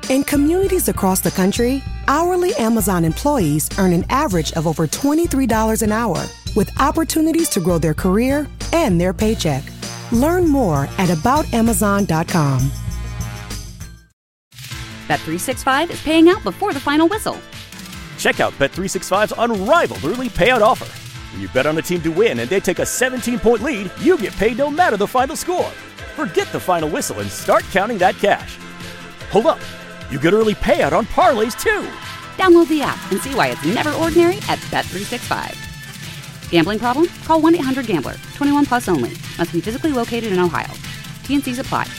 In communities across the country, hourly Amazon employees earn an average of over $23 an hour, with opportunities to grow their career and their paycheck. Learn more at aboutamazon.com. Bet365 is paying out before the final whistle. Check out Bet365's unrivaled early payout offer. When you bet on a team to win and they take a 17-point lead, you get paid no matter the final score. Forget the final whistle and start counting that cash. Hold up. You get early payout on parlays, too. Download the app and see why it's never ordinary at Bet365. Gambling problem? Call 1-800-GAMBLER. 21 plus only. Must be physically located in Ohio. T&Cs apply.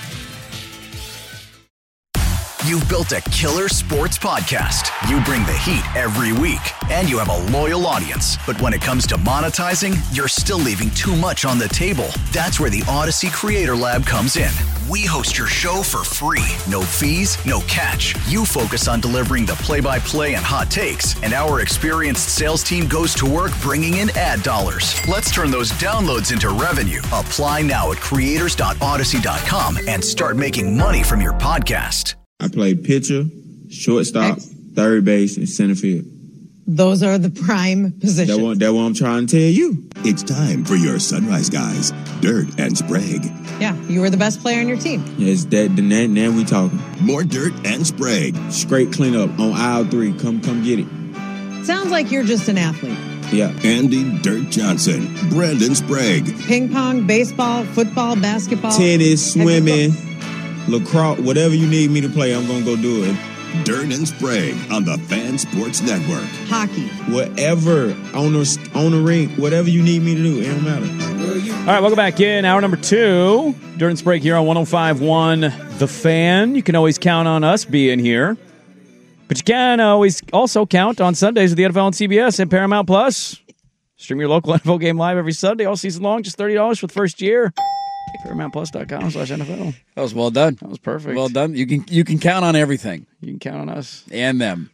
You've built a killer sports podcast. You bring the heat every week, and you have a loyal audience. But when it comes to monetizing, you're still leaving too much on the table. That's where the Odyssey Creator Lab comes in. We host your show for free. No fees, no catch. You focus on delivering the play-by-play and hot takes, and our experienced sales team goes to work bringing in ad dollars. Let's turn those downloads into revenue. Apply now at creators.odyssey.com and start making money from your podcast. I played pitcher, shortstop, third base, and center field. Those are the prime positions. That's what I'm trying to tell you. It's time for your Sunrise Guys, Dirt and Sprague. Yeah, you were the best player on your team. Yes, now we talking. More Dirt and Sprague. Straight cleanup on aisle 3. Come get it. Sounds like you're just an athlete. Yeah. Andy Dirt Johnson, Brandon Sprague. Ping pong, baseball, football, basketball. Tennis, swimming, lacrosse, whatever you need me to play, I'm going to go do it. Dirt and Sprague on the Fan Sports Network. Hockey. Whatever, on the ring, whatever you need me to do, it don't matter. All right, welcome back in. Hour number 2. Dirt and Sprague here on 105.1 The Fan. You can always count on us being here. But you can always also count on Sundays with the NFL on CBS and Paramount Plus. Stream your local NFL game live every Sunday all season long. Just $30 for the first year. ParamountPlus.com/NFL. That was well done. That was perfect. Well done. You can count on everything. You can count on us. And them.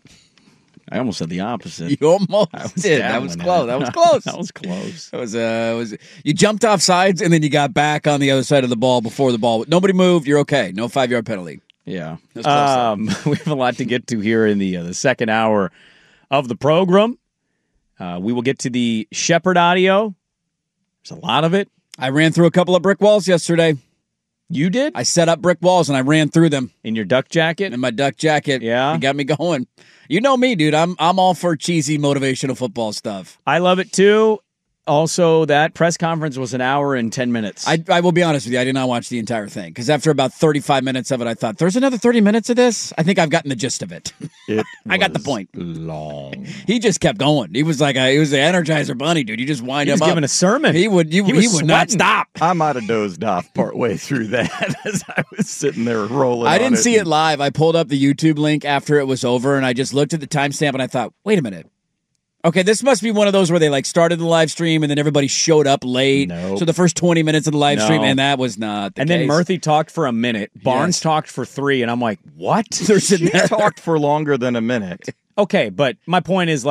I almost said the opposite. You almost did. That was close. That was close. That was close. It was. You jumped off sides and then you got back on the other side of the ball before the ball. Nobody moved. You're okay. No 5-yard penalty. Yeah. We have a lot to get to here in the second hour of the program. We will get to the Shepard audio. There's a lot of it. I ran through a couple of brick walls yesterday. You did? I set up brick walls and I ran through them. In your duck jacket? In my duck jacket. Yeah. It got me going. You know me, dude. I'm all for cheesy motivational football stuff. I love it too. Also, that press conference was an hour and 10 minutes. I will be honest with you. I did not watch the entire thing because after about 35 minutes of it, I thought, there's another 30 minutes of this? I think I've gotten the gist of it. I got the point. Long. He just kept going. He was like he was the Energizer Bunny, dude. You just wind him up. He was giving a sermon. He would not stop. I might have dozed off partway through that as I was sitting there rolling. I didn't see it live. I pulled up the YouTube link after it was over, and I just looked at the timestamp, and I thought, wait a minute. Okay, this must be one of those where they started the live stream and then everybody showed up late. No. So the first 20 minutes of the live stream, and that was not the case. Then Murphy talked for a minute. Barnes talked for 3, and I'm like, what? She talked for longer than a minute. Okay, but my point is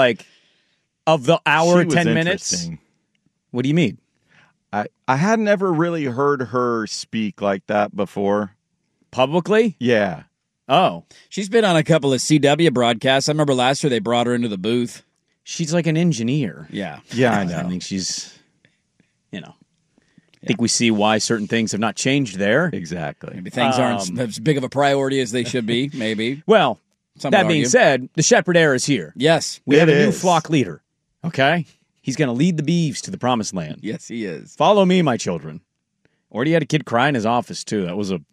of the hour, 10 minutes. What do you mean? I hadn't ever really heard her speak like that before. Publicly? Yeah. Oh. She's been on a couple of CW broadcasts. I remember last year they brought her into the booth. She's like an engineer. Yeah. Yeah, I know. I think she's, I think we see why certain things have not changed there. Exactly. Maybe things aren't as big of a priority as they should be, maybe. Well, that being said, the Shepard era is here. Yes. We have a new flock leader, okay? He's going to lead the beeves to the promised land. Yes, he is. Follow me, my children. Already had a kid cry in his office, too. That was They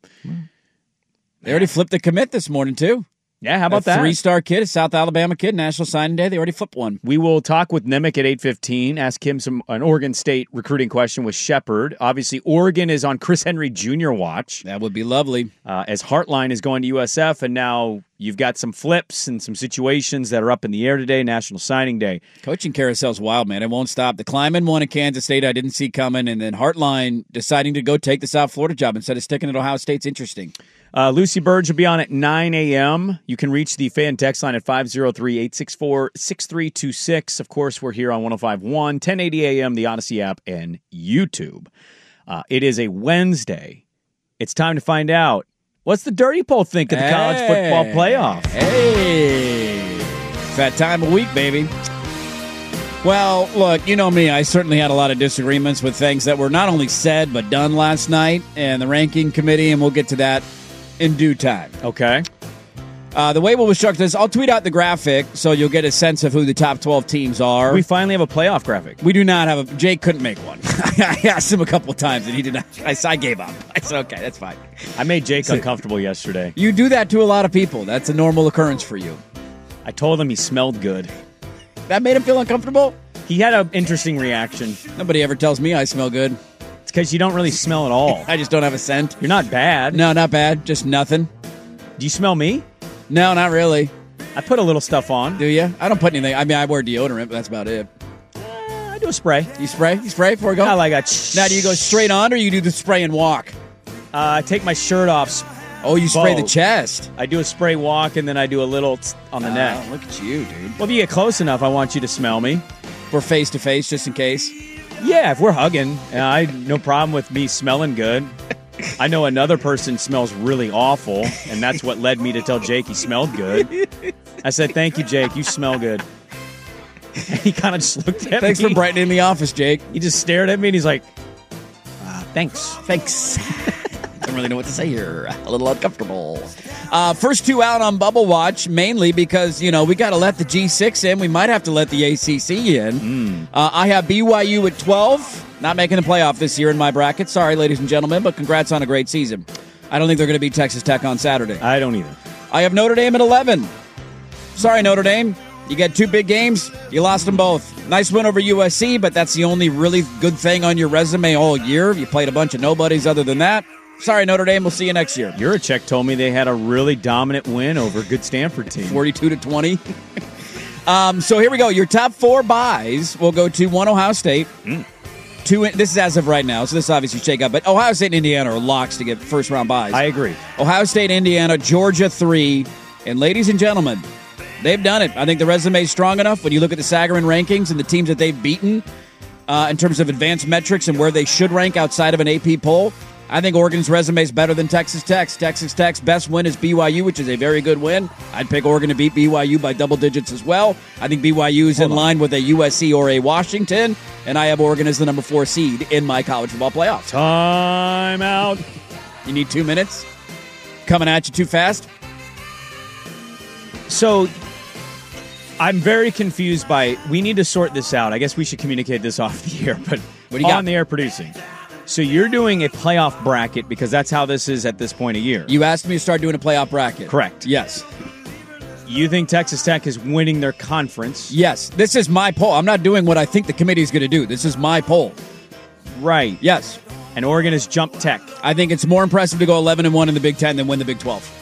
already flipped the commit this morning, too. Yeah, how about that? 3-star kid, a South Alabama kid, National Signing Day. They already flipped one. We will talk with Nimick at 8:15, ask him an Oregon State recruiting question with Shepard. Obviously, Oregon is on Chris Henry Jr. watch. That would be lovely. As Heartline is going to USF, and now you've got some flips and some situations that are up in the air today, National Signing Day. Coaching carousel's wild, man. It won't stop. The Kleiman won at Kansas State I didn't see coming, and then Heartline deciding to go take the South Florida job instead of sticking at Ohio State's interesting. Lucy Burge will be on at 9 a.m. You can reach the fan text line at 503-864-6326. Of course, we're here on 105.1, 1080 a.m., the Odyssey app, and YouTube. It is a Wednesday. It's time to find out What's the Dirty Poll think of the college football playoff? Hey, it's that time of week, baby. Well, look, you know me. I certainly had a lot of disagreements with things that were not only said but done last night and the ranking committee, and we'll get to that in due time. Okay. The way we'll construct this, I'll tweet out the graphic so you'll get a sense of who the top 12 teams are. We finally have a playoff graphic. We do not have Jake couldn't make one. I asked him a couple of times and he did not. I gave up. I said, okay, that's fine. I made Jake uncomfortable yesterday. You do that to a lot of people. That's a normal occurrence for you. I told him he smelled good. That made him feel uncomfortable? He had an interesting reaction. Nobody ever tells me I smell good. It's because you don't really smell at all. I just don't have a scent. You're not bad. No, not bad. Just nothing. Do you smell me? No, not really. I put a little stuff on. Do you? I don't put anything. I mean, I wear deodorant, but that's about it. I do a spray. You spray? You spray before we go? I like Now, do you go straight on or you do the spray and walk? I take my shirt off. Oh, you spray the chest. I do a spray walk, and then I do a little on the neck. Look at you, dude. Well, if you get close enough, I want you to smell me. We're face-to-face, just in case. Yeah, if we're hugging, I no problem with me smelling good. I know another person smells really awful, and that's what led me to tell Jake he smelled good. I said, thank you, Jake. You smell good. And he kind of just looked at me. Thanks for brightening the office, Jake. He just stared at me, and he's like, thanks. Thanks. Don't really know what to say here. A little uncomfortable. First two out on Bubble Watch, mainly because, we got to let the G6 in. We might have to let the ACC in. I have BYU at 12. Not making the playoff this year in my bracket. Sorry, ladies and gentlemen, but congrats on a great season. I don't think they're going to beat Texas Tech on Saturday. I don't either. I have Notre Dame at 11. Sorry, Notre Dame. You got two big games. You lost them both. Nice win over USC, but that's the only really good thing on your resume all year. You played a bunch of nobodies other than that. Sorry, Notre Dame. We'll see you next year. Yurachek told me they had a really dominant win over a good Stanford team. 42-20. So here we go. Your top four buys will go to one Ohio State. This is as of right now, so this obviously shake up. But Ohio State and Indiana are locks to get first-round buys. I agree. Ohio State, Indiana, Georgia, 3. And ladies and gentlemen, they've done it. I think the resume is strong enough when you look at the Sagarin rankings and the teams that they've beaten in terms of advanced metrics and where they should rank outside of an AP poll. I think Oregon's resume is better than Texas Tech's. Texas Tech's best win is BYU, which is a very good win. I'd pick Oregon to beat BYU by double digits as well. I think BYU is in line with a USC or a Washington, and I have Oregon as the number 4 seed in my college football playoff. Time out. You need 2 minutes? Coming at you too fast? So I'm very confused by, we need to sort this out. I guess we should communicate this off the air, but what do you got? On the air producing. So you're doing a playoff bracket because that's how this is at this point of year. You asked me to start doing a playoff bracket. Correct. Yes. You think Texas Tech is winning their conference? Yes. This is my poll. I'm not doing what I think the committee is going to do. This is my poll. Right. Yes. And Oregon has jumped Tech. I think it's more impressive to go 11-1 in the Big Ten than win the Big 12.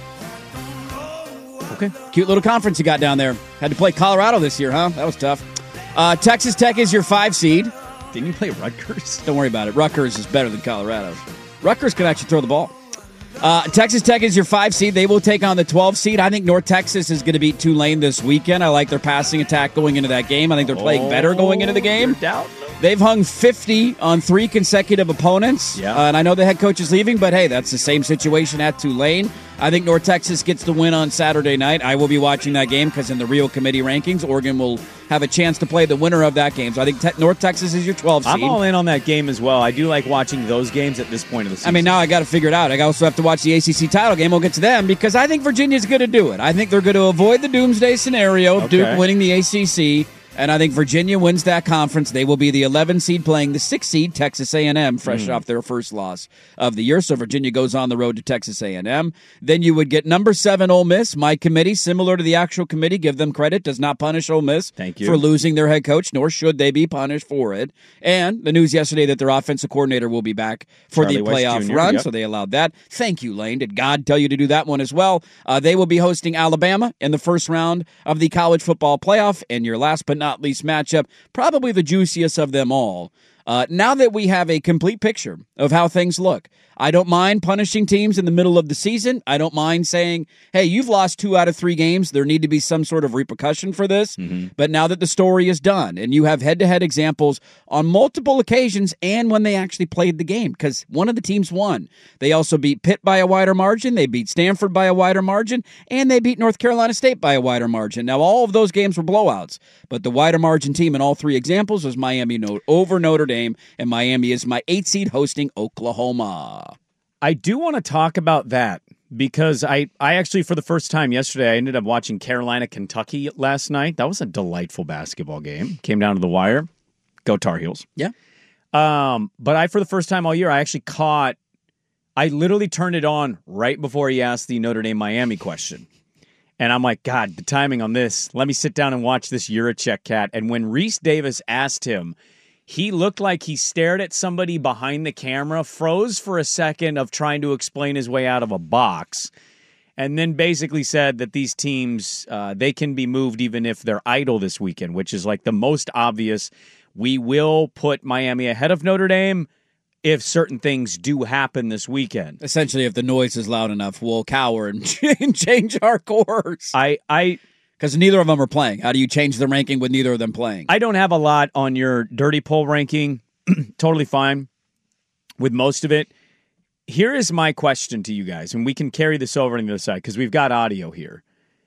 Okay. Cute little conference you got down there. Had to play Colorado this year, huh? That was tough. Texas Tech is your 5 seed. Didn't you play Rutgers? Don't worry about it. Rutgers is better than Colorado. Rutgers can actually throw the ball. Texas Tech is your 5 seed. They will take on the 12 seed. I think North Texas is going to beat Tulane this weekend. I like their passing attack going into that game. I think they're playing better going into the game. They've hung 50 on 3 consecutive opponents. Yeah. And I know the head coach is leaving, but hey, that's the same situation at Tulane. I think North Texas gets the win on Saturday night. I will be watching that game because in the real committee rankings, Oregon will have a chance to play the winner of that game. So I think North Texas is your 12 seed. I'm all in on that game as well. I do like watching those games at this point of the season. I mean, now I got to figure it out. I also have to watch the ACC title game. We'll get to them because I think Virginia's going to do it. I think they're going to avoid the doomsday scenario of Duke winning the ACC. And I think Virginia wins that conference. They will be the 11 seed playing the 6 seed Texas A&M, fresh off their first loss of the year. So Virginia goes on the road to Texas A&M. Then you would get number 7 Ole Miss. My committee, similar to the actual committee, give them credit, does not punish Ole Miss for losing their head coach, nor should they be punished for it. And the news yesterday that their offensive coordinator will be back for Charlie the playoff Jr., run, so they allowed that. Thank you, Lane. Did God tell you to do that one as well? They will be hosting Alabama in the first round of the college football playoff. And your last but not least matchup, probably the juiciest of them all, Now that we have a complete picture of how things look, I don't mind punishing teams in the middle of the season. I don't mind saying, hey, you've lost 2 out of 3 games. There need to be some sort of repercussion for this. Mm-hmm. But now that the story is done and you have head-to-head examples on multiple occasions and when they actually played the game, because one of the teams won. They also beat Pitt by a wider margin. They beat Stanford by a wider margin. And they beat North Carolina State by a wider margin. Now, all of those games were blowouts. But the wider margin team in all 3 examples was Miami over Notre Dame. And Miami is my 8th seed hosting Oklahoma. I do want to talk about that because I actually, for the first time yesterday, I ended up watching Carolina-Kentucky last night. That was a delightful basketball game. Came down to the wire. Go Tar Heels. Yeah. But for the first time all year, I literally turned it on right before he asked the Notre Dame-Miami question. And I'm like, God, the timing on this. Let me sit down and watch this Yurachek cat. And when Reese Davis asked him, he looked like he stared at somebody behind the camera, froze for a second of trying to explain his way out of a box, and then basically said that these teams, they can be moved even if they're idle this weekend, which is like the most obvious. We will put Miami ahead of Notre Dame if certain things do happen this weekend. Essentially, if the noise is loud enough, we'll cower and change our course. Because neither of them are playing. How do you change the ranking with neither of them playing? I don't have a lot on your dirty poll ranking. Totally fine with most of it. Here is my question to you guys, and we can carry this over on the other side because we've got audio here.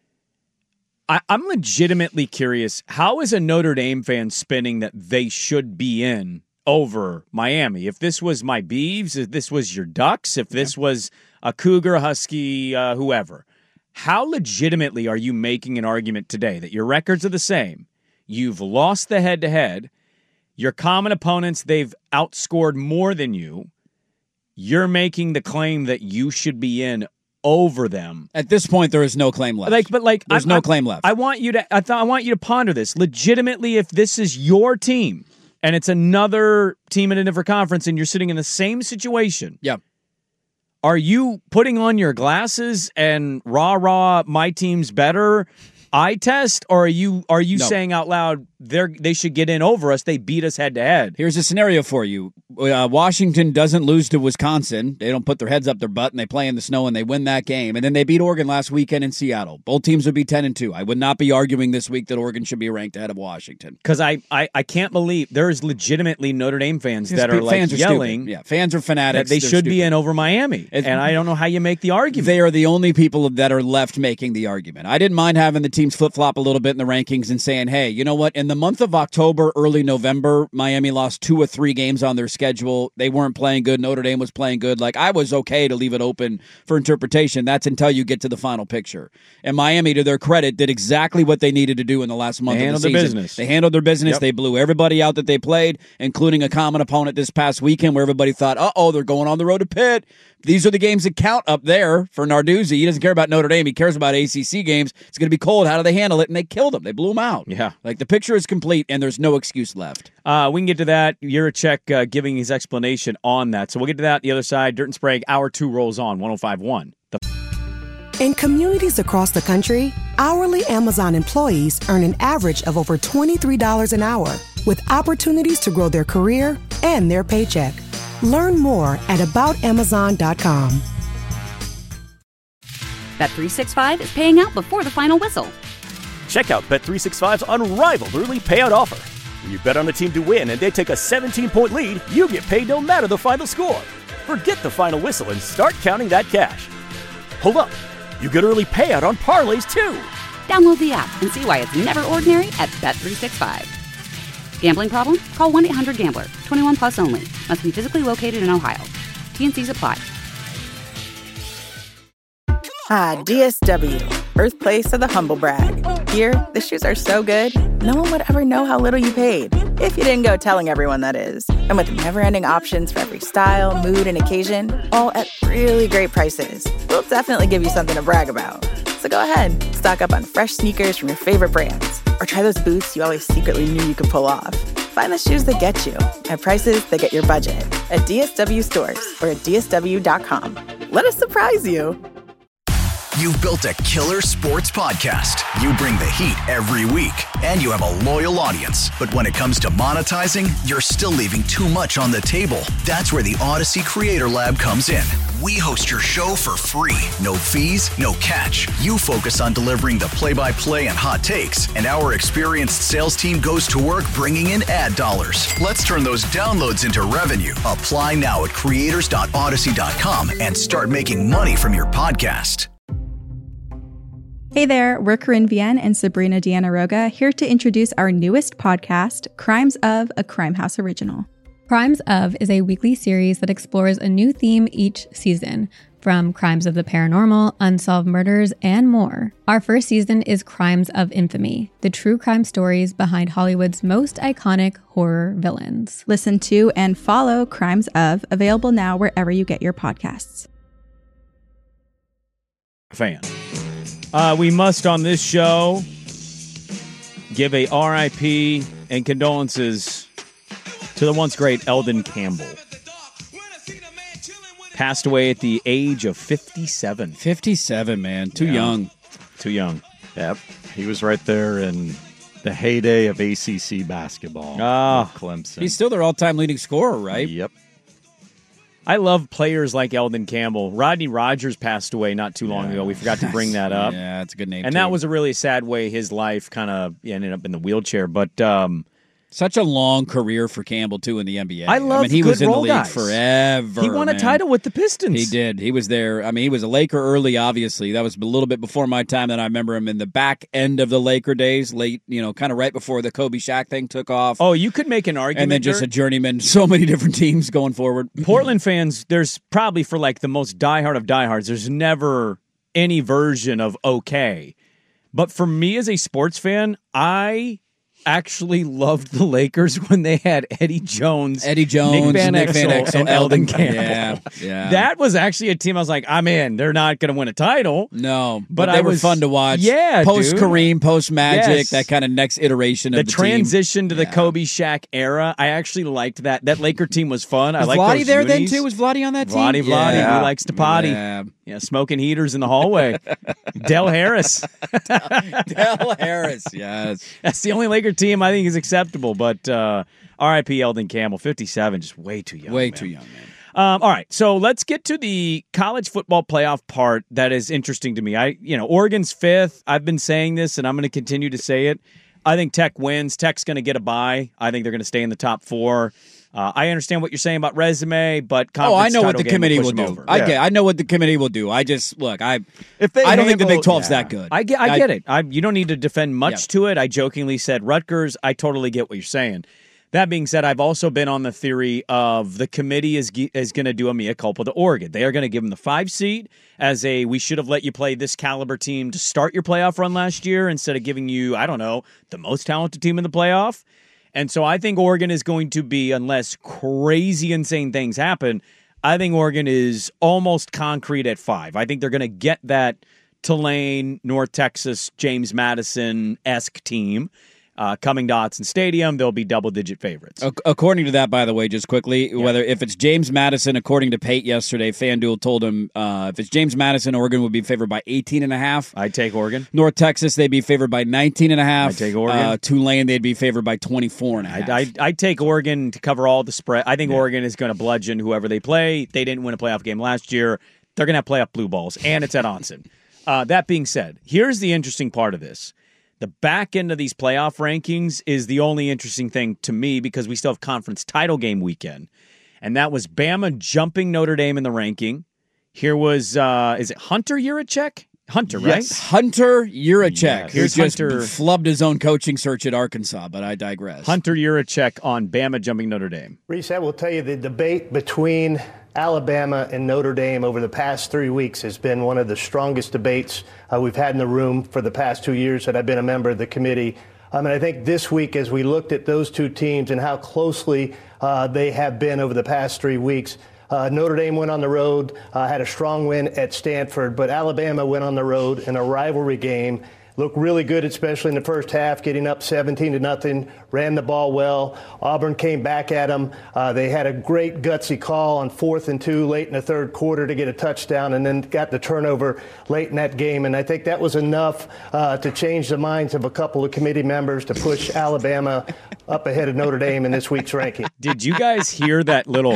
I'm legitimately curious, how is a Notre Dame fan spinning that they should be in over Miami? If this was my Beavs, if this was your Ducks, if this was a Cougar, Husky, whoever, how legitimately are you making an argument today that your records are the same? You've lost the head-to-head. Your common opponents, they've outscored more than you. You're making the claim that you should be in over them. At this point, there is no claim left. There's no claim left. I want you to ponder this. Legitimately, if this is your team and it's another team in a different conference and you're sitting in the same situation. Yeah. Are you putting on your glasses and rah, my team's better eye test? Or are you saying out loud they should get in over us? They beat us head to head. Here's a scenario for you. Washington doesn't lose to Wisconsin. They don't put their heads up their butt and they play in the snow and they win that game. And then they beat Oregon last weekend in Seattle. Both teams would be 10-2. I would not be arguing this week that Oregon should be ranked ahead of Washington. Because I can't believe there's legitimately Notre Dame fans that are like yelling. Yeah, fans are fanatics. That they should be in over Miami. And I don't know how you make the argument. They are the only people that are left making the argument. I didn't mind having the teams flip-flop a little bit in the rankings and saying, hey, you know what? In the month of October, early November, Miami lost 2 or 3 games on their schedule. They weren't playing good. Notre Dame was playing good. Like, I was okay to leave it open for interpretation. That's until you get to the final picture. And Miami, to their credit, did exactly what they needed to do in the last month of the season. They handled their business. Yep. They blew everybody out that they played, including a common opponent this past weekend where everybody thought, they're going on the road to Pitt. These are the games that count up there for Narduzzi. He doesn't care about Notre Dame. He cares about ACC games. It's going to be cold. How do they handle it? And they killed them. They blew them out. Yeah. Like, the picture is complete, and there's no excuse left. We can get to that. Yurachek giving his explanation on that. So we'll get to that. The other side, Dirt and Sprague, Hour 2 rolls on, 105.1. In communities across the country, hourly Amazon employees earn an average of over $23 an hour, with opportunities to grow their career and their paycheck. Learn more at aboutamazon.com. Bet365 is paying out before the final whistle. Check out Bet365's unrivaled early payout offer. When you bet on a team to win and they take a 17-point lead, you get paid no matter the final score. Forget the final whistle and start counting that cash. Hold up. You get early payout on parlays, too. Download the app and see why it's never ordinary at Bet365. Gambling problem? Call 1-800-GAMBLER. 21 plus only. Must be physically located in Ohio. T&Cs apply. DSW, birthplace of the humble brag. Here, the shoes are so good, no one would ever know how little you paid. If you didn't go telling everyone, that is. And with never-ending options for every style, mood, and occasion, all at really great prices, we'll definitely give you something to brag about. So go ahead, stock up on fresh sneakers from your favorite brands, or try those boots you always secretly knew you could pull off. Find the shoes that get you at prices that get your budget at DSW stores or at DSW.com. Let us surprise you. You've built a killer sports podcast. You bring the heat every week, and you have a loyal audience. But when it comes to monetizing, you're still leaving too much on the table. That's where the Odyssey Creator Lab comes in. We host your show for free. No fees, no catch. You focus on delivering the play-by-play and hot takes, and our experienced sales team goes to work bringing in ad dollars. Let's turn those downloads into revenue. Apply now at creators.odyssey.com and start making money from your podcast. Hey there, we're Corinne Vienne and Sabrina Diana-Roga here to introduce our newest podcast, Crimes of, a Crime House original. Crimes of is a weekly series that explores a new theme each season, from crimes of the paranormal, unsolved murders, and more. Our first season is Crimes of Infamy, the true crime stories behind Hollywood's most iconic horror villains. Listen to and follow Crimes of, available now wherever you get your podcasts. Fan. We must on this show give a RIP and condolences to the once great Eldon Campbell. Passed away at the age of 57. 57, man. Too young. Too young. Yep. He was right there in the heyday of ACC basketball. Clemson. He's still their all-time leading scorer, right? Yep. I love players like Eldon Campbell. Rodney Rogers passed away not too long ago. We forgot to bring that up. Yeah, that's a good name, and too. that was a really sad way his life kind of ended up in the wheelchair. But such a long career for Campbell, too, in the NBA. I love he good was in the role league guys. forever. He won a title with the Pistons. He did. He was there. I mean, he was a Laker early, obviously. That was a little bit before my time. Then I remember him in the back end of the Laker days, late, kind of right before the Kobe Shaq thing took off. Oh, you could make an argument. And then just a journeyman. So many different teams going forward. Portland fans, there's probably for like the most diehard of diehards, there's never any version of okay. But for me as a sports fan, I actually loved the Lakers when they had Eddie Jones, Nick Van Exel, and Eldon Campbell. Yeah. That was actually a team I was like, I'm in. They're not going to win a title. No, but they were fun to watch. Yeah, post dude. Kareem, post Magic, Yes. that kind of next iteration of the transition team. to the Kobe Shaq era. I actually liked that. That Laker team was fun. I Was liked Vlade those there unis. then too? Was Vlade on that team? Vlade. Yeah. He likes to potty. Yeah. Smoking heaters in the hallway. Del Harris. Del Harris, yes. That's the only Laker team I think is acceptable. But R.I.P. Eldon Campbell, 57, just way too young. Way too young, man. All right, so let's get to the college football playoff part that is interesting to me. Oregon's fifth. I've been saying this, and I'm going to continue to say it. I think Tech wins. Tech's going to get a bye. I think they're going to stay in the top four. I understand what you're saying about resume, but conference I know what the title game committee will will push do. them over. I know what the committee will do. I just look. I don't think the Big 12's that good. I get it. You don't need to defend much to it. I jokingly said Rutgers. I totally get what you're saying. That being said, I've also been on the theory of the committee is going to do a mea culpa to Oregon. They are going to give them the 5 seed as we should have let you play this caliber team to start your playoff run last year instead of giving you, I don't know, the most talented team in the playoff. And so I think Oregon is going to be, unless crazy, insane things happen, I think Oregon is almost concrete at 5. I think they're going to get that Tulane, North Texas, James Madison-esque team. Coming to Autzen Stadium, they'll be double-digit favorites. According to that, by the way, just quickly, if it's James Madison, according to Pate yesterday, FanDuel told him if it's James Madison, Oregon would be favored by 18.5. I'd take Oregon. North Texas, they'd be favored by 19.5. I'd take Oregon. Tulane, they'd be favored by 24.5. I'd take Oregon to cover all the spread. I think Oregon is going to bludgeon whoever they play. They didn't win a playoff game last year. They're going to have playoff blue balls, and it's at Autzen. That being said, here's the interesting part of this. The back end of these playoff rankings is the only interesting thing to me because we still have conference title game weekend. And that was Bama jumping Notre Dame in the ranking. Here was, is it Hunter Yurachek? Hunter, right? Yes, Hunter Yurachek. Yes. Here's Here's just Hunter. flubbed his own coaching search at Arkansas, but I digress. Hunter Yurachek on Bama jumping Notre Dame. Reese, I will tell you the debate between Alabama and Notre Dame over the past 3 weeks has been one of the strongest debates we've had in the room for the past 2 years that I've been a member of the committee. And I think this week, as we looked at those two teams and how closely they have been over the past 3 weeks, Notre Dame went on the road, had a strong win at Stanford, but Alabama went on the road in a rivalry game, looked really good, especially in the first half, getting up 17-0, ran the ball well. Auburn came back at them. They had a great gutsy call on 4th and 2 late in the third quarter to get a touchdown, and then got the turnover late in that game. And I think that was enough to change the minds of a couple of committee members to push Alabama up ahead of Notre Dame in this week's ranking. Did you guys hear that little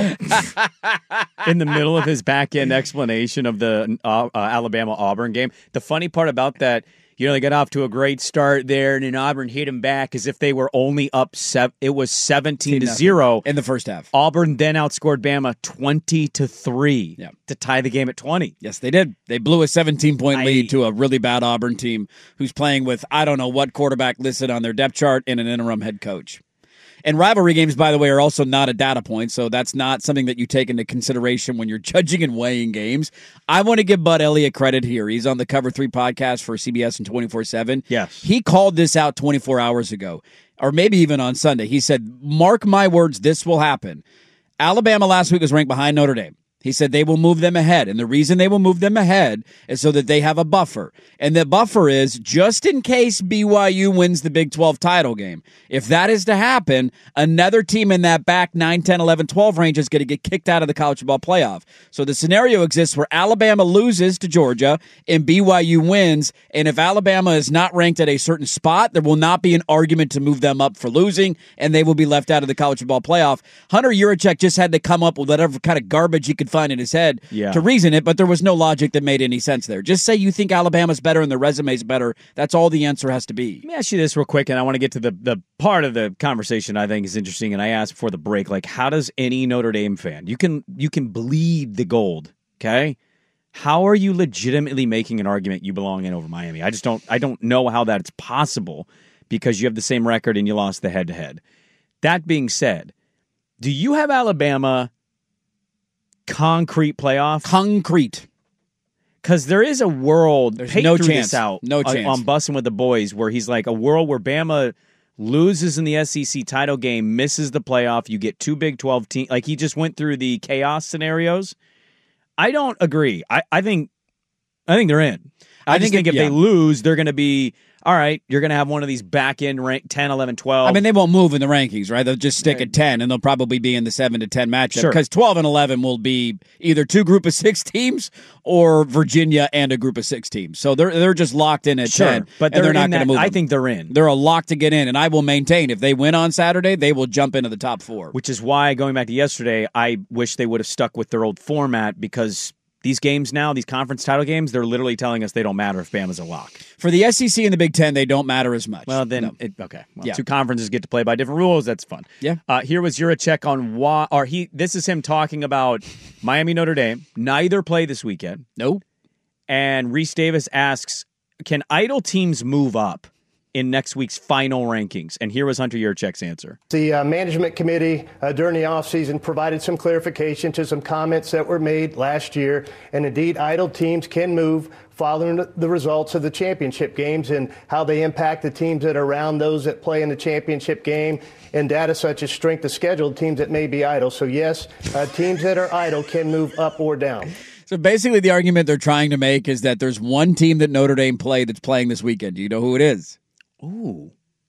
in the middle of his back-end explanation of the Alabama-Auburn game? The funny part about that, they got off to a great start there, and then Auburn hit him back as if they were only up it was 17-0 in the first half. Auburn then outscored Bama 20-3 to tie the game at 20. Yes, they did. They blew a 17-point lead to a really bad Auburn team who's playing with I don't know what quarterback listed on their depth chart and an interim head coach. And rivalry games, by the way, are also not a data point, so that's not something that you take into consideration when you're judging and weighing games. I want to give Bud Elliott credit here. He's on the Cover 3 podcast for CBS and 24/7. Yes. He called this out 24 hours ago, or maybe even on Sunday. He said, mark my words, this will happen. Alabama last week was ranked behind Notre Dame. He said they will move them ahead, and the reason they will move them ahead is so that they have a buffer. And the buffer is just in case BYU wins the Big 12 title game. If that is to happen, another team in that back 9, 10, 11, 12 range is going to get kicked out of the college football playoff. So the scenario exists where Alabama loses to Georgia and BYU wins, and if Alabama is not ranked at a certain spot, there will not be an argument to move them up for losing, and they will be left out of the college football playoff. Hunter Yurachek just had to come up with whatever kind of garbage he could find in his head to reason it, but there was no logic that made any sense there. Just say you think Alabama's better and their resume's better. That's all the answer has to be. Let me ask you this real quick, and I want to get to the part of the conversation I think is interesting, and I asked before the break, like, how does any Notre Dame fan, you can bleed the gold, okay? How are you legitimately making an argument you belong in over Miami? I don't know how that's possible because you have the same record and you lost the head-to-head. That being said, do you have Alabama concrete playoff? Concrete. Because there is a world, there's no chance out no chance on Bussin' with the Boys, where he's like, a world where Bama loses in the SEC title game, misses the playoff, you get 2 Big 12 teams. Like, he just went through the chaos scenarios. I don't agree. I think they're in. I think if they lose, they're going to be, all right, you're going to have one of these back-end rank 10, 11, 12. I mean, they won't move in the rankings, right? They'll just stick at 10, and they'll probably be in the 7 to 10 matchup. Sure. Because 12 and 11 will be either 2 group of 6 teams or Virginia and a group of 6 teams. So they're just locked in at 10, but they're not going to move. I think they're in. They're a lock to get in, and I will maintain if they win on Saturday, they will jump into the top 4. Which is why, going back to yesterday, I wish they would have stuck with their old format, because these games now, these conference title games, they're literally telling us they don't matter if Bama's a lock. For the SEC and the Big Ten, they don't matter as much. Well, then, okay. Well, 2 conferences get to play by different rules. That's fun. Yeah. Here was Yurachek on why, this is him talking about Miami, Notre Dame. Neither play this weekend. No. And Reese Davis asks, can idle teams move up in next week's final rankings? And here was Hunter Yurachek's answer. The management committee during the offseason provided some clarification to some comments that were made last year. And indeed, idle teams can move following the results of the championship games and how they impact the teams that are around those that play in the championship game, and data such as strength of schedule, teams that may be idle. So yes, teams that are idle can move up or down. So basically the argument they're trying to make is that there's one team that Notre Dame played that's playing this weekend. Do you know who it is? Ooh.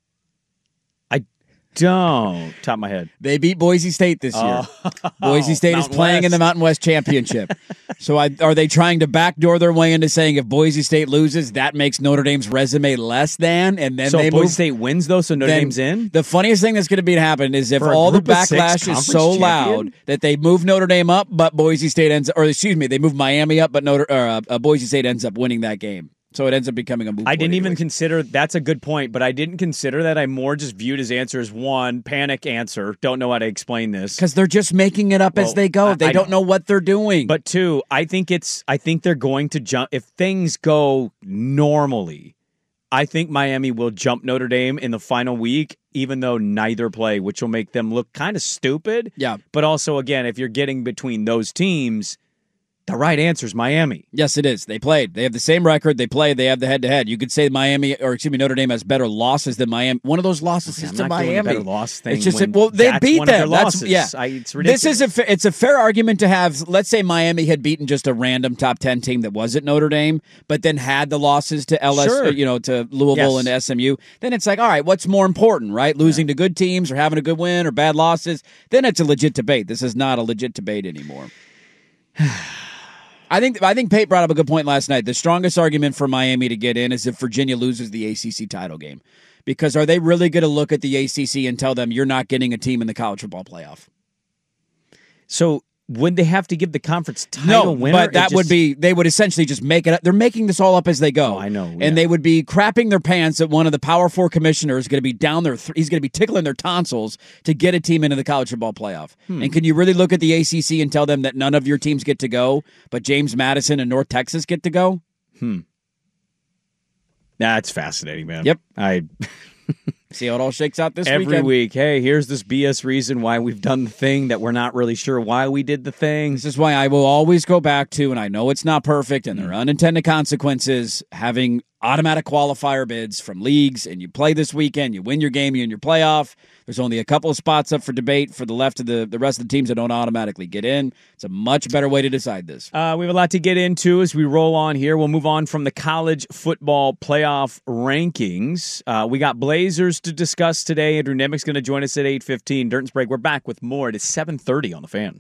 I don't. Top of my head. They beat Boise State this year. Boise State is playing in the Mountain West Championship. So are they trying to backdoor their way into saying if Boise State loses, that makes Notre Dame's resume less than, and then they Boise State wins, though, so Notre Dame's in? The funniest thing that's going to happen is if all the backlash is so loud that they move Notre Dame up, but Boise State they move Miami up, but Boise State ends up winning that game. So it ends up becoming a moot point. I didn't even consider, that's a good point, but I didn't consider that. I more just viewed his answer as one panic answer. Don't know how to explain this. Because they're just making it up as they go. They don't know what they're doing. But 2, I think they're going to jump. If things go normally, I think Miami will jump Notre Dame in the final week, even though neither play, which will make them look kind of stupid. Yeah. But also, again, if you're getting between those teams, The right answer is Miami. Yes, it is. They played. They have the same record. They played. They have the head-to-head. You could say Notre Dame has better losses than Miami. One of those losses is to Miami. Better loss thing. It's just they beat them. It's ridiculous. This is it's a fair argument to have. Let's say Miami had beaten just a random top 10 team that wasn't Notre Dame, but then had the losses to LSU, to Louisville and to SMU. Then it's like, all right, what's more important, right? Losing to good teams or having a good win or bad losses? Then it's a legit debate. This is not a legit debate anymore. I think Pate brought up a good point last night. The strongest argument for Miami to get in is if Virginia loses the ACC title game. Because are they really going to look at the ACC and tell them you're not getting a team in the college football playoff? So would they have to give the conference title winner? But they would essentially just make it up. They're making this all up as they go. Oh, I know. And they would be crapping their pants that one of the Power 4 commissioners is going to be down there. He's going to be tickling their tonsils to get a team into the college football playoff. And can you really look at the ACC and tell them that none of your teams get to go, but James Madison and North Texas get to go? That's fascinating, man. Yep. See how it all shakes out this every weekend. week. Hey, here's this BS reason why we've done the thing that we're not really sure why we did the thing. This is why I will always go back to, and I know it's not perfect and there are unintended consequences, having automatic qualifier bids from leagues, and you play this weekend, you win your game, you're in your playoff. There's only a couple of spots up for debate for the rest of the teams that don't automatically get in. It's a much better way to decide this. We have a lot to get into as we roll on here. We'll move on from the college football playoff rankings. We got Blazers to discuss today. Andrew Nemec's going to join us at 8:15. Dirt and Sprague, we're back with more. It is 7:30 on The Fan.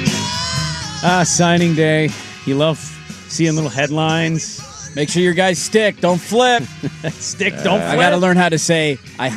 Signing day. You love seeing little headlines. Make sure your guys stick. Don't flip. Don't flip. I got to learn how to say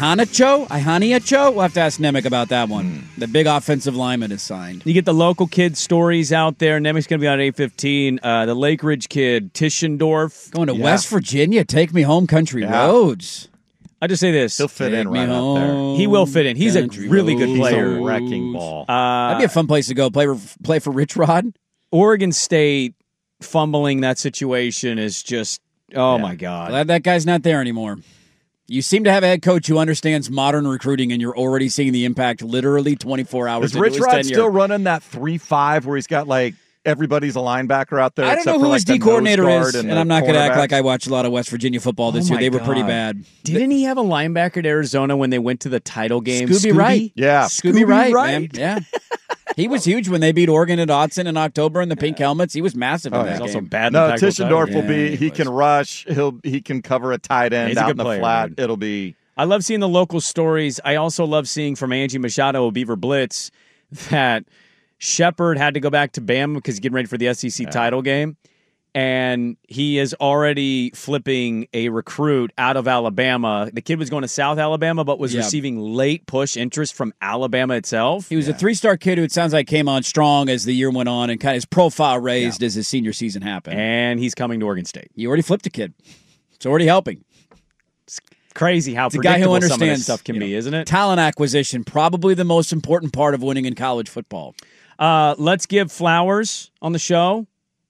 Ihanacho. We'll have to ask Nemec about that one. The big offensive lineman is signed. You get the local kids' stories out there. Nemec's going to be on at 8:15. The Lake Ridge kid, Tischendorf. Going to West Virginia. Take me home, country roads. I just say this. He'll fit in right out there. He will fit in. He's a really good player. He's a wrecking ball. That'd be a fun place to go. Play for Rich Rod. Oregon State fumbling that situation is just, my God. Glad that guy's not there anymore. You seem to have a head coach who understands modern recruiting, and you're already seeing the impact literally 24 hours into his tenure. Is Rich Rod still running that 3-5 where he's got everybody's a linebacker out there? I don't know who his D coordinator is, and I'm not going to act like I watched a lot of West Virginia football this year. They were pretty bad. Didn't he have a linebacker at Arizona when they went to the title game? Scooby Wright. Yeah. Scooby Wright, man. Yeah. He was huge when they beat Oregon at Autzen in October in the pink helmets. He was massive in that game. Also bad. No, Tischendorf will be. He can rush. He can cover a tight end out in the flat. It'll be. I love seeing the local stories. I also love seeing from Angie Machado of Beaver Blitz that Shepard had to go back to Bama because he's getting ready for the SEC title game. And he is already flipping a recruit out of Alabama. The kid was going to South Alabama, but was receiving late push interest from Alabama itself. He was a 3-star kid who it sounds like came on strong as the year went on and kind of his profile raised as his senior season happened. And he's coming to Oregon State. You already flipped a kid. It's already helping. It's crazy how predictable guy who understands, some of this stuff can be, isn't it? Talent acquisition, probably the most important part of winning in college football. Let's give flowers on the show.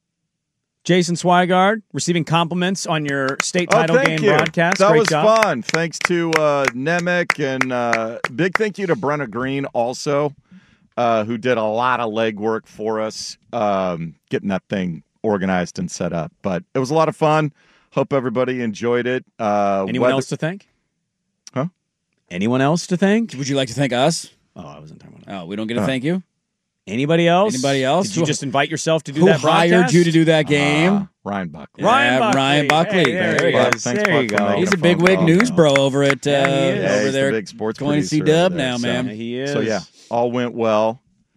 Jason Swigard receiving compliments on your state title game broadcast. That Great was job. fun. Thanks to Nemec, and big thank you to Brenna Green also, who did a lot of legwork for us getting that thing organized and set up. But it was a lot of fun. Hope everybody enjoyed it. Anyone else to thank? Huh? Anyone else to thank? Would you like to thank us? Oh, I wasn't talking about that. Oh, we don't get to thank you? Anybody else? Did you just invite yourself to do that broadcast? Who hired you to do that game? Ryan Buckley. Ryan Buckley. Hey, there he is. Thanks, there you go. He's a big wig news bro over at he's over there. The big sports going to see producer Dub now, man. He is. So yeah, all went well.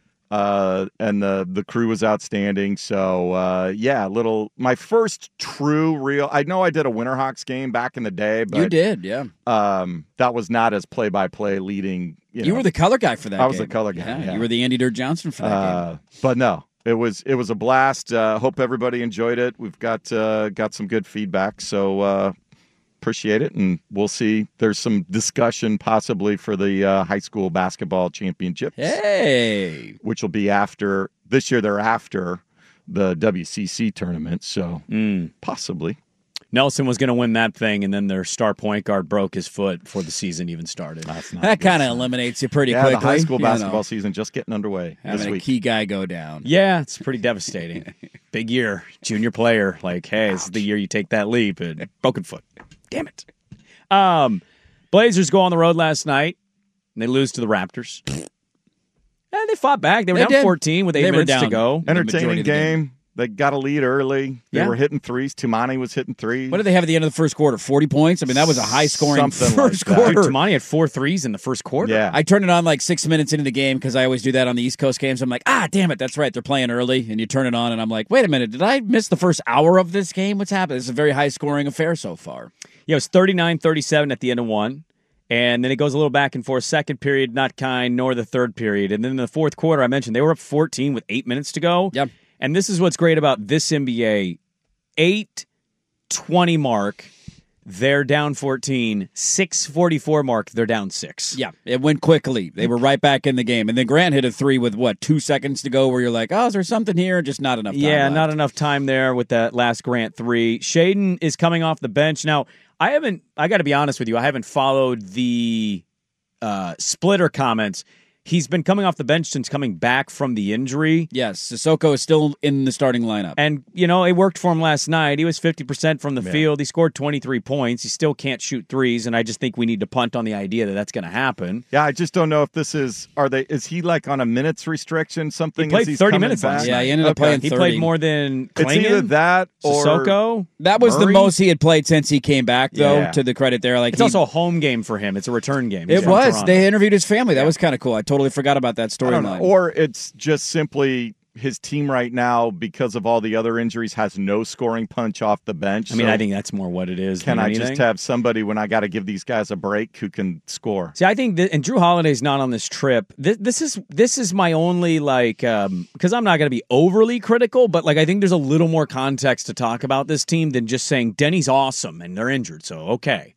And the crew was outstanding. So my first true real. I know I did a Winterhawks game back in the day, but you did, yeah. That was not as play-by-play leading. You were the color guy for that. I was the color guy. Yeah. You were the Andy Dirt Johnson for that game. But no, it was a blast. Hope everybody enjoyed it. We've got some good feedback, so appreciate it, and we'll see. There's some discussion possibly for the high school basketball championships. Hey, which will be after this year. They're after the WCC tournament, so possibly. Nelson was going to win that thing, and then their star point guard broke his foot before the season even started. That kind of eliminates you pretty quickly. The high school basketball season just getting underway having this week. A key guy go down. Yeah, it's pretty devastating. Big year, junior player. Like, hey, this is the year you take that leap. And broken foot. Damn it. Blazers go on the road last night, and they lose to the Raptors. They fought back. They were down 14 with 8 minutes to go. Entertaining game. They got a lead early. They were hitting threes. Tumani was hitting threes. What did they have at the end of the first quarter? 40 points? I mean, that was a high-scoring first quarter. Dude, Tumani had 4 threes in the first quarter. Yeah. I turned it on like 6 minutes into the game because I always do that on the East Coast games. I'm like, damn it, that's right. They're playing early. And you turn it on, and I'm like, wait a minute. Did I miss the first hour of this game? What's happening? This is a very high-scoring affair so far. Yeah, it was 39-37 at the end of one. And then it goes a little back and forth. Second period, not kind, nor the third period. And then in the fourth quarter, I mentioned they were up 14 with 8 minutes to go. Yep. And this is what's great about this NBA. 8:20 mark, they're down 14. 6:44 mark, they're down 6. Yeah, it went quickly. They were right back in the game. And then Grant hit a three with, 2 seconds to go where you're like, is there something here? Just not enough time left. Not enough time there with that last Grant three. Shaedon is coming off the bench. Now, I got to be honest with you, I haven't followed the splitter comments. He's been coming off the bench since coming back from the injury. Yes, Sissoko is still in the starting lineup. And, it worked for him last night. He was 50% from the field. He scored 23 points. He still can't shoot threes, and I just think we need to punt on the idea that that's going to happen. Yeah, I just don't know if this is he like on a minutes restriction, something? He played 30 minutes last night. Yeah, he ended up playing 30. He played more than Klingon, it's either that or Sissoko. That was Murray. The most he had played since he came back, though, to the credit there. Like it's also a home game for him. It's a return game. It was. They interviewed his family. That was kind of cool. I totally forgot about that storyline. Or it's just simply his team right now, because of all the other injuries, has no scoring punch off the bench. I mean, I think that's more what it is. Can I just have somebody when I got to give these guys a break who can score? See, I think and Drew Holiday's not on this trip. This is my only because I'm not going to be overly critical, but I think there's a little more context to talk about this team than just saying Denny's awesome and they're injured. So okay,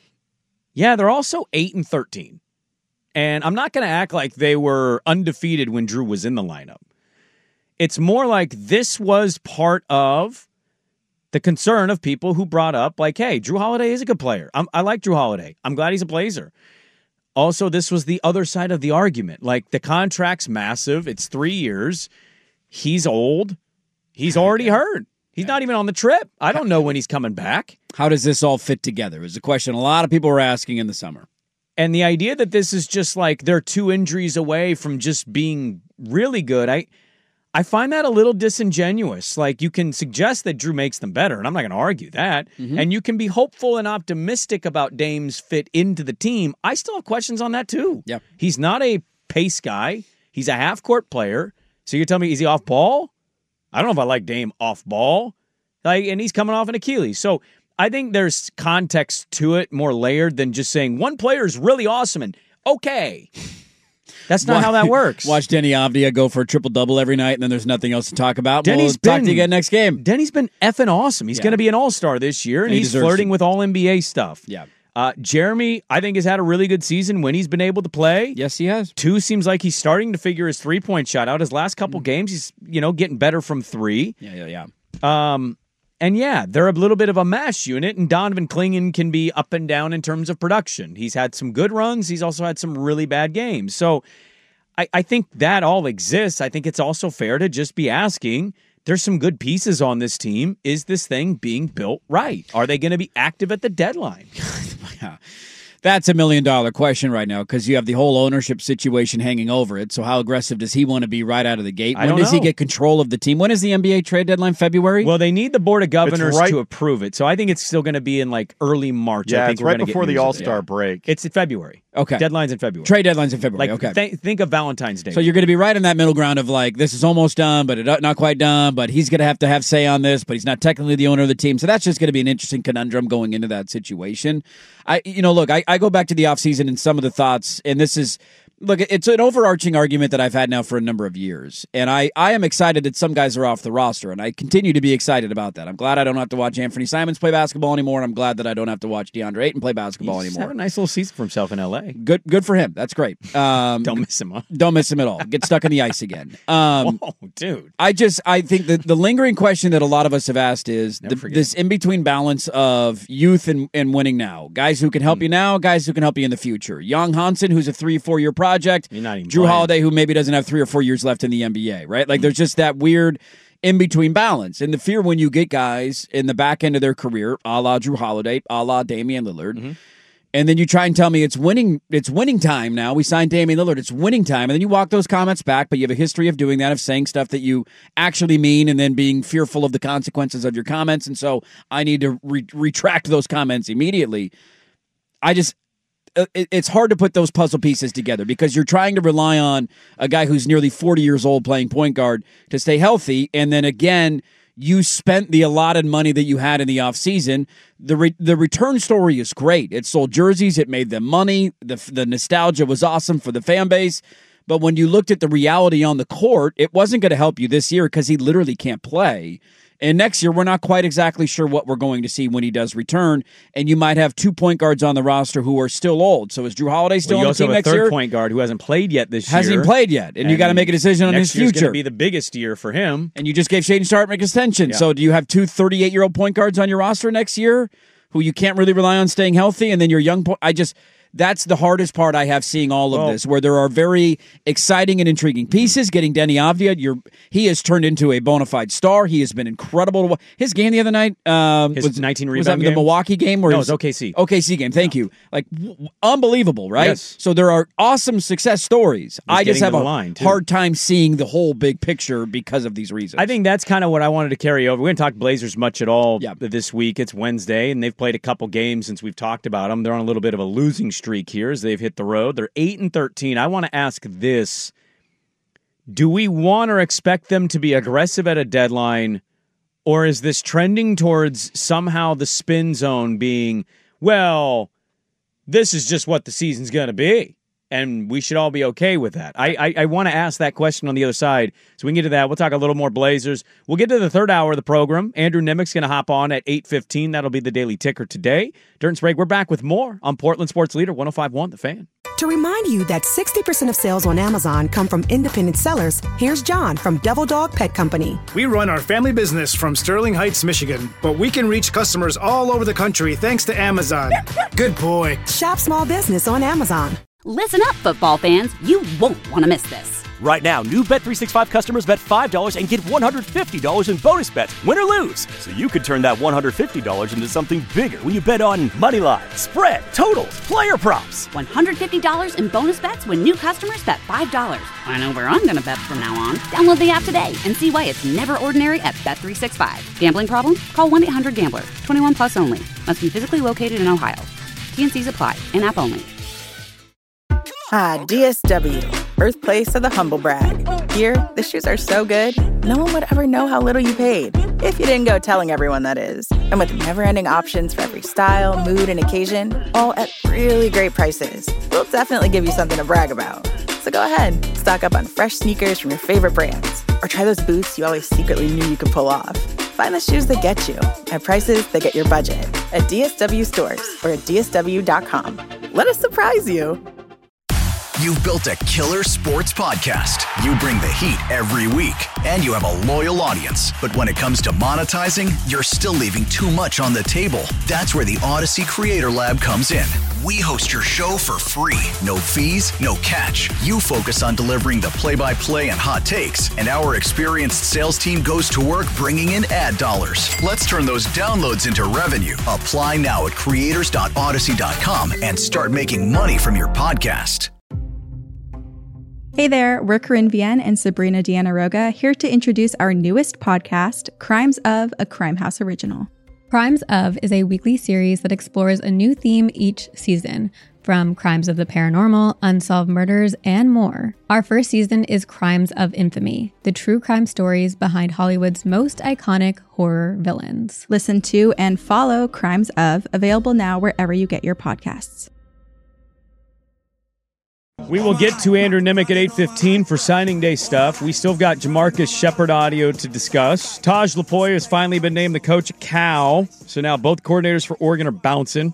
yeah, they're also 8-13. And I'm not going to act like they were undefeated when Drew was in the lineup. It's more like this was part of the concern of people who brought up, hey, Drew Holiday is a good player. I like Drew Holiday. I'm glad he's a Blazer. Also, this was the other side of the argument. The contract's massive. It's 3 years. He's old. He's already hurt. He's not even on the trip. I don't know when he's coming back. How does this all fit together is a question a lot of people were asking in the summer. And the idea that this is just they're 2 injuries away from just being really good, I find that a little disingenuous. You can suggest that Drew makes them better, and I'm not going to argue that. Mm-hmm. And you can be hopeful and optimistic about Dame's fit into the team. I still have questions on that, too. Yeah. He's not a pace guy. He's a half-court player. So you're telling me, is he off ball? I don't know if I like Dame off ball. And he's coming off an Achilles. So I think there's context to it, more layered than just saying one player is really awesome and okay. That's not how that works. Watch Denny Avdia go for a triple-double every night, and then there's nothing else to talk about. We'll talk to you again next game. Denny's been effing awesome. He's going to be an all-star this year, and he's flirting with all-NBA stuff. Yeah. Jeremy, I think, has had a really good season when he's been able to play. Yes, he has. 2 seems like he's starting to figure his three-point shot out. His last couple games, he's getting better from 3. Yeah. And yeah, they're a little bit of a mash unit, and Donovan Clingan can be up and down in terms of production. He's had some good runs. He's also had some really bad games. So I think that all exists. I think it's also fair to just be asking, there's some good pieces on this team. Is this thing being built right? Are they going to be active at the deadline? That's $1 million question right now because you have the whole ownership situation hanging over it. So how aggressive does he want to be right out of the gate? When does he get control of the team? When is the NBA trade deadline? February? Well, they need the Board of Governors to approve it. So I think it's still going to be in early March. Yeah, I think it's right before the All-Star break. It's in February. Okay. Deadline's in February. Trade deadline's in February. Okay. Think of Valentine's Day. So you're going to be right in that middle ground of this is almost done, but not quite done, but he's going to have say on this, but he's not technically the owner of the team. So that's just going to be an interesting conundrum going into that situation. I go back to the offseason and some of the thoughts, and this is Look, it's an overarching argument that I've had now for a number of years, and I am excited that some guys are off the roster, and I continue to be excited about that. I'm glad I don't have to watch Anthony Simons play basketball anymore, and I'm glad that I don't have to watch DeAndre Ayton play basketball anymore. Had a nice little season for himself in L.A. Good for him. That's great. Don't miss him, huh? Don't miss him at all. Get stuck in the ice again. Oh, dude. I think that the lingering question that a lot of us have asked is this in-between balance of youth and winning now. Guys who can help you now, guys who can help you in the future. Young Hansen, who's a 3-4 year project. Drew Holiday, who maybe doesn't have 3 or 4 years left in the NBA, right? Like, there's just that weird in-between balance. And the fear when you get guys in the back end of their career, a la Drew Holiday, a la Damian Lillard, and then you try and tell me it's winning time now. We signed Damian Lillard. It's winning time. And then you walk those comments back, but you have a history of doing that, of saying stuff that you actually mean and then being fearful of the consequences of your comments. And so I need to retract those comments immediately. It's hard to put those puzzle pieces together because you're trying to rely on a guy who's nearly 40 years old playing point guard to stay healthy. And then again, you spent the allotted money that you had in the offseason. The return story is great. It sold jerseys. It made them money. The nostalgia was awesome for the fan base. But when you looked at the reality on the court, it wasn't going to help you this year because he literally can't play. And next year, we're not quite exactly sure what we're going to see when he does return. And you might have 2 point guards on the roster who are still old. So is Drew Holiday still on the team next year? You also have a third point guard who hasn't played yet this year. Hasn't even played yet. And you got to make a decision on his future. Next year's going to be the biggest year for him. And you just gave Shaedon Sharpe an extension. Yeah. So do you have 2 38-year-old point guards on your roster next year who you can't really rely on staying healthy? And then your young point... That's the hardest part I have seeing all of this, where there are very exciting and intriguing pieces. Getting Deni Avdija, he has turned into a bona fide star. He has been incredible. His game the other night his 19 rebound was that game? The Milwaukee game? No, it was OKC. OKC game, thank you. Like, unbelievable, right? Yes. So there are awesome success stories. I just have a hard time seeing the whole big picture because of these reasons. I think that's kind of what I wanted to carry over. We didn't talk Blazers much at all this week. It's Wednesday, and they've played a couple games since we've talked about them. They're on a little bit of a losing streak here as they've hit the road. They're 8-13. I want to ask this. Do we want or expect them to be aggressive at a deadline, or is this trending towards somehow the spin zone being, well, this is just what the season's going to be, and we should all be okay with that? I want to ask that question on the other side, so we can get to that. We'll talk a little more Blazers. We'll get to the third hour of the program. Andrew Nemick's going to hop on at 8:15. That'll be the Daily Ticker today. During break, we're back with more on Portland Sports Leader 105.1 The Fan. To remind you that 60% of sales on Amazon come from independent sellers, here's John from Devil Dog Pet Company. We run our family business from Sterling Heights, Michigan, but we can reach customers all over the country thanks to Amazon. Good boy. Shop small business on Amazon. Listen up, football fans. You won't want to miss this. Right now, new Bet365 customers bet $5 and get $150 in bonus bets, win or lose. So you could turn that $150 into something bigger when you bet on money line, spread, totals, player props. $150 in bonus bets when new customers bet $5. I know where I'm going to bet from now on. Download the app today and see why it's never ordinary at Bet365. Gambling problem? Call 1-800-GAMBLER. 21 plus only. Must be physically located in Ohio. T&Cs apply. In-app only. DSW, birthplace of the humble brag. Here, the shoes are so good, no one would ever know how little you paid. If you didn't go telling everyone, that is. And with never-ending options for every style, mood, and occasion, all at really great prices, we'll definitely give you something to brag about. So go ahead, stock up on fresh sneakers from your favorite brands, or try those boots you always secretly knew you could pull off. Find the shoes that get you at prices that get your budget at DSW stores or at DSW.com. Let us surprise you. You've built a killer sports podcast. You bring the heat every week, and you have a loyal audience. But when it comes to monetizing, you're still leaving too much on the table. That's where the Odyssey Creator Lab comes in. We host your show for free. No fees, no catch. You focus on delivering the play-by-play and hot takes, and our experienced sales team goes to work bringing in ad dollars. Let's turn those downloads into revenue. Apply now at creators.odyssey.com and start making money from your podcast. Hey there, we're Corinne Vienne and Sabrina Deanna Roga here to introduce our newest podcast, Crimes of, a Crime House original. Crimes of is a weekly series that explores a new theme each season, from crimes of the paranormal, unsolved murders, and more. Our first season is Crimes of Infamy, the true crime stories behind Hollywood's most iconic horror villains. Listen to and follow Crimes of, available now wherever you get your podcasts. We will get to Andrew Nimick at 8:15 for signing day stuff. We still got Jamarcus Shepard audio to discuss. Taj Lupoi has finally been named the coach at Cal, so now both coordinators for Oregon are bouncing.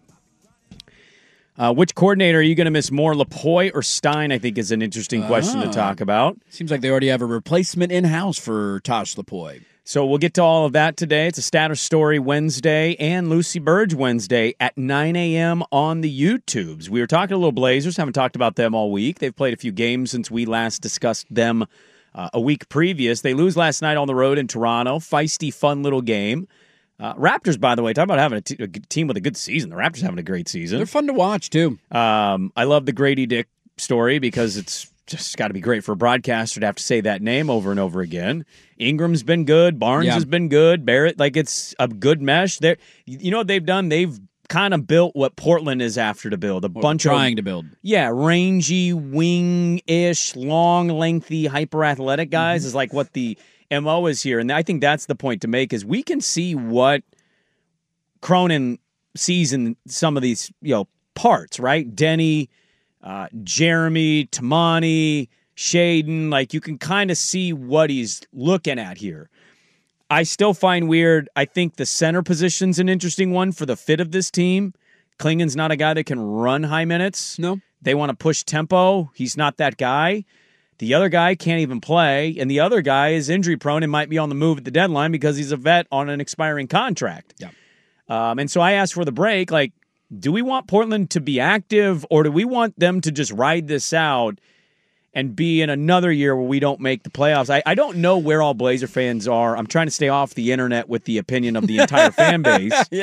Which coordinator are you going to miss more, Lupoi or Stein, I think is an interesting question to talk about. Seems like they already have a replacement in-house for Taj Lupoi. So we'll get to all of that today. It's a Status Story Wednesday and Lucy Burge Wednesday at 9 a.m. on the YouTubes. We were talking a little Blazers, haven't talked about them all week. They've played a few games since we last discussed them a week previous. They lose last night on the road in Toronto. Feisty, fun little game. Raptors, by the way, talk about having a team with a good season. The Raptors having a great season. They're fun to watch, too. I love the Grady Dick story because it's just got to be great for a broadcaster to have to say that name over and over again. Ingram's been good. Barnes has been good. Barrett, it's a good mesh. You know what they've done? They've kind of built what Portland is after to build. Trying to build. Yeah, rangy, wing-ish, long, lengthy, hyper-athletic guys is like what the MO is here. And I think that's the point to make is we can see what Cronin sees in some of these parts, right? Denny, Jeremy, Tamani, Shaden, you can kind of see what he's looking at here. I still find weird, I think the center position's an interesting one for the fit of this team. Klingen's not a guy that can run high minutes. No. They want to push tempo. He's not that guy. The other guy can't even play, and the other guy is injury-prone and might be on the move at the deadline because he's a vet on an expiring contract. Yeah. And so I asked for the break, do we want Portland to be active, or do we want them to just ride this out and be in another year where we don't make the playoffs? I don't know where all Blazer fans are. I'm trying to stay off the internet with the opinion of the entire fan base. Yeah.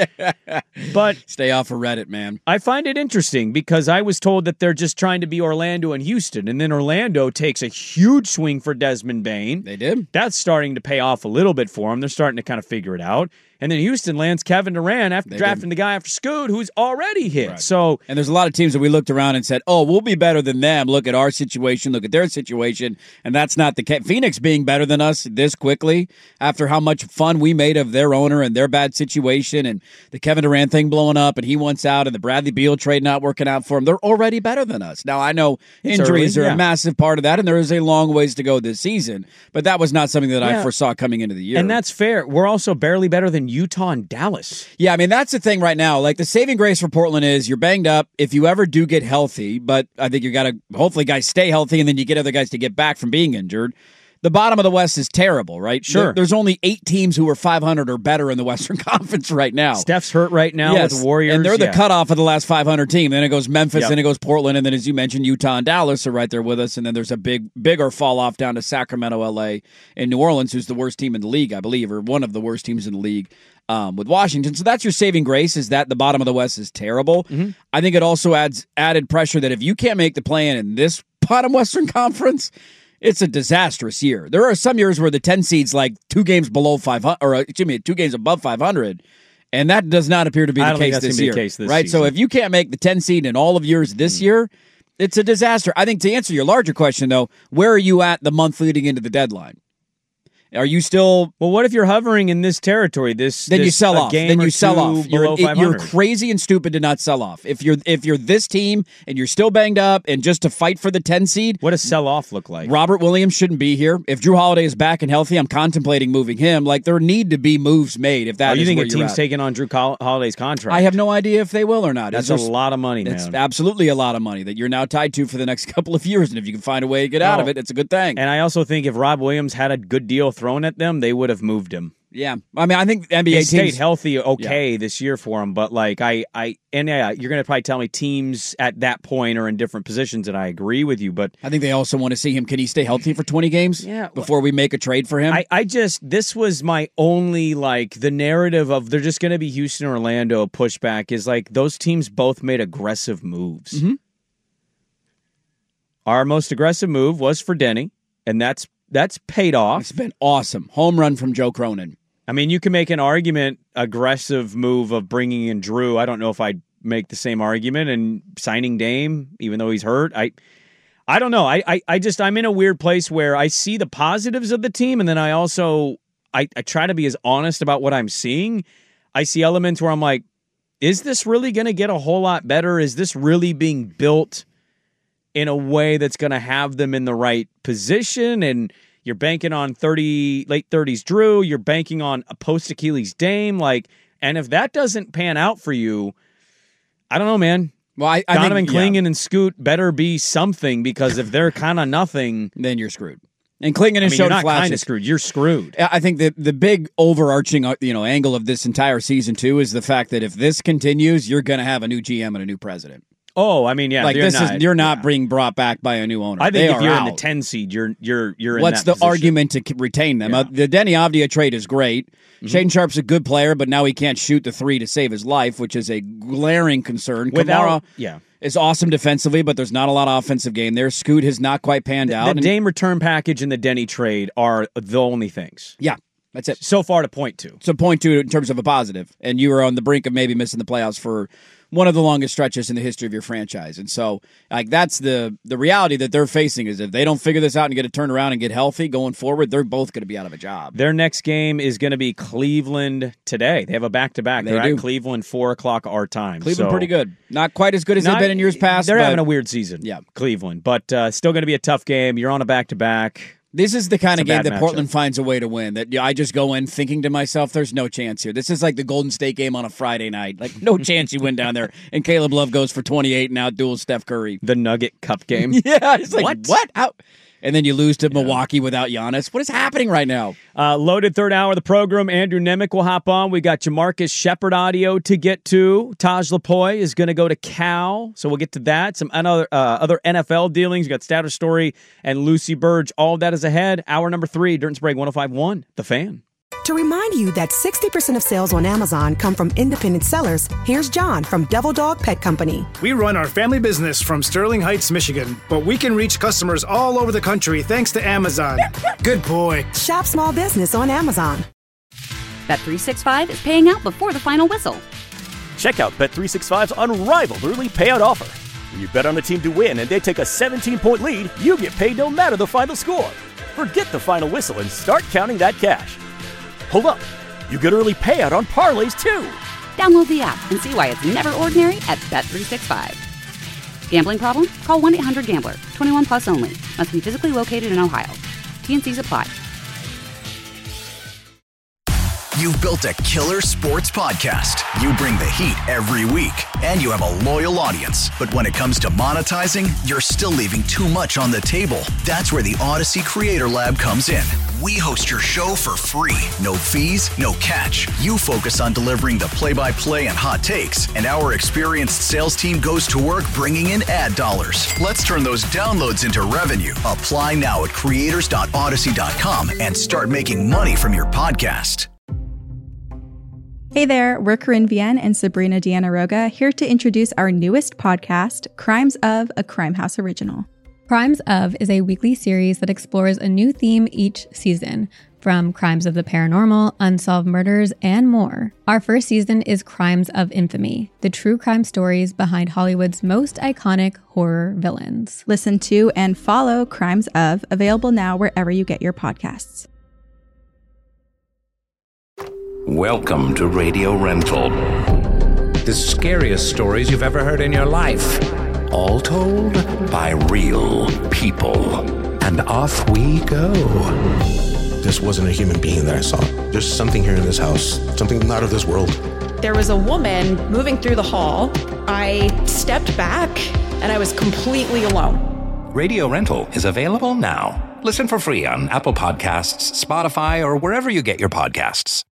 But stay off of Reddit, man. I find it interesting because I was told that they're just trying to be Orlando and Houston, and then Orlando takes a huge swing for Desmond Bane. They did. That's starting to pay off a little bit for them. They're starting to kind of figure it out. And then Houston lands Kevin Durant after drafting the guy after Scoot, who's already hit. Right. So, and there's a lot of teams that we looked around and said, "Oh, we'll be better than them. Look at our situation. Look at their situation." And that's not the case. Phoenix being better than us this quickly after how much fun we made of their owner and their bad situation, and the Kevin Durant thing blowing up, and he wants out, and the Bradley Beal trade not working out for him. They're already better than us. Now I know injuries are a massive part of that, and there is a long ways to go this season. But that was not something that I foresaw coming into the year. And that's fair. We're also barely better than Utah and Dallas. Yeah, I mean, that's the thing right now. The saving grace for Portland is you're banged up if you ever do get healthy, but I think you got to hopefully guys stay healthy and then you get other guys to get back from being injured. The bottom of the West is terrible, right? Sure. There's only 8 teams who are 500 or better in the Western Conference right now. Steph's hurt right now with the Warriors. And they're the cutoff of the last 500 team. Then it goes Memphis, then it goes Portland, and then as you mentioned, Utah and Dallas are right there with us. And then there's a bigger fall off down to Sacramento, LA, and New Orleans, who's the worst team in the league, I believe, or one of the worst teams in the league. With Washington. So that's your saving grace, is that the bottom of the West is terrible. Mm-hmm. I think it also adds added pressure that if you can't make the play in this bottom Western Conference, it's a disastrous year. There are some years where the 10 seed's 2 games below 500, or 2 games above 500, and that does not appear to be the case this year. Right? Season. So if you can't make the 10 seed in all of years this year, it's a disaster. I think to answer your larger question, though, where are you at the month leading into the deadline? Are you still? Well, what if you're hovering in this territory? Then you sell off. Then you sell off. You're crazy and stupid to not sell off. If you're this team and you're still banged up and just to fight for the 10 seed, what does sell off look like? Robert Williams shouldn't be here. If Drew Holiday is back and healthy, I'm contemplating moving him. There need to be moves made. If that you is think where a team's taking on Drew Holiday's contract? I have no idea if they will or not. That's a lot of money, man. It's absolutely a lot of money that you're now tied to for the next couple of years. And if you can find a way to get out of it, it's a good thing. And I also think if Rob Williams had a good deal thrown at them, they would have moved him. Yeah, I mean, I think NBA teams stayed teams healthy, this year for him. But you're going to probably tell me teams at that point are in different positions, and I agree with you. But I think they also want to see him. Can he stay healthy for 20 games? Before we make a trade for him. This was my only the narrative of they're just going to be Houston, Orlando pushback is those teams both made aggressive moves. Mm-hmm. Our most aggressive move was for Denny, and that's paid off. It's been awesome. Home run from Joe Cronin. I mean, you can make an argument, aggressive move of bringing in Drew. I don't know if I'd make the same argument, and signing Dame, even though he's hurt. I don't know. I'm in a weird place where I see the positives of the team, and then I also I try to be as honest about what I'm seeing. I see elements where I'm like, is this really going to get a whole lot better? Is this really being built in a way that's going to have them in the right position. And you're banking on late 30s Drew. You're banking on a post-Achilles Dame. And if that doesn't pan out for you, I don't know, man. Well, I Donovan think, Clingan and Scoot better be something, because if they're kind of nothing, then you're screwed. And Clingan has shown you're not flashes. Kind of screwed. You're screwed. I think the big overarching angle of this entire season too is the fact that if this continues, you're going to have a new GM and a new president. Oh, I mean, yeah. You're not being brought back by a new owner. I think if you're in the 10 seed, you're in What's that the argument to retain them? Yeah. The Denny Avdia trade is great. Shaedon Sharp's a good player, but now he can't shoot the three to save his life, which is a glaring concern. Kamara is awesome defensively, but there's not a lot of offensive game there. Scoot has not quite panned out. The Dame return package and the Denny trade are the only things. Yeah, that's it. So far to point to. So point to in terms of a positive. And you were on the brink of maybe missing the playoffs for one of the longest stretches in the history of your franchise. And so that's the reality that they're facing, is if they don't figure this out and get it turned around and get healthy going forward, they're both going to be out of a job. Their next game is going to be Cleveland today. They have a back-to-back. They're at Cleveland, 4 o'clock our time. Cleveland pretty good. Not quite as good as they've been in years past. They're having a weird season, Cleveland. But still going to be a tough game. You're on a back-to-back. This is the kind of game that Portland finds a way to win. That I just go in thinking to myself, there's no chance here. This is like the Golden State game on a Friday night. No chance you win down there. And Caleb Love goes for 28 and outduels Steph Curry. The Nugget Cup game. Yeah, it's like, what? How? And then you lose to Milwaukee without Giannis. What is happening right now? Loaded third hour of the program. Andrew Nemec will hop on. We got Jamarcus Shepard audio to get to. Taj Lapoy is going to go to Cal, so we'll get to that. Some other NFL dealings. We got Status Story and Lucy Burge. All of that is ahead. Hour number 3, Dirt and Sprague 105.1, The Fan. To remind you that 60% of sales on Amazon come from independent sellers, here's John from Devil Dog Pet Company. We run our family business from Sterling Heights, Michigan, but we can reach customers all over the country thanks to Amazon. Good boy. Shop small business on Amazon. Bet365 is paying out before the final whistle. Check out Bet365's unrivaled early payout offer. When you bet on the team to win and they take a 17-point lead, you get paid no matter the final score. Forget the final whistle and start counting that cash. Hold up. You get early payout on parlays, too. Download the app and see why it's never ordinary at Bet365. Gambling problem? Call 1-800-GAMBLER. 21 plus only. Must be physically located in Ohio. T&Cs apply. You've built a killer sports podcast. You bring the heat every week, and you have a loyal audience. But when it comes to monetizing, you're still leaving too much on the table. That's where the Odyssey Creator Lab comes in. We host your show for free. No fees, no catch. You focus on delivering the play-by-play and hot takes, and our experienced sales team goes to work bringing in ad dollars. Let's turn those downloads into revenue. Apply now at creators.odyssey.com and start making money from your podcast. Hey there, we're Corinne Vienne and Sabrina Deanna Roga, here to introduce our newest podcast, Crimes of, a Crime House original. Crimes of is a weekly series that explores a new theme each season, from crimes of the paranormal, unsolved murders, and more. Our first season is Crimes of Infamy, the true crime stories behind Hollywood's most iconic horror villains. Listen to and follow Crimes of, available now wherever you get your podcasts. Welcome to Radio Rental. The scariest stories you've ever heard in your life. All told by real people. And off we go. This wasn't a human being that I saw. There's something here in this house. Something not of this world. There was a woman moving through the hall. I stepped back and I was completely alone. Radio Rental is available now. Listen for free on Apple Podcasts, Spotify, or wherever you get your podcasts.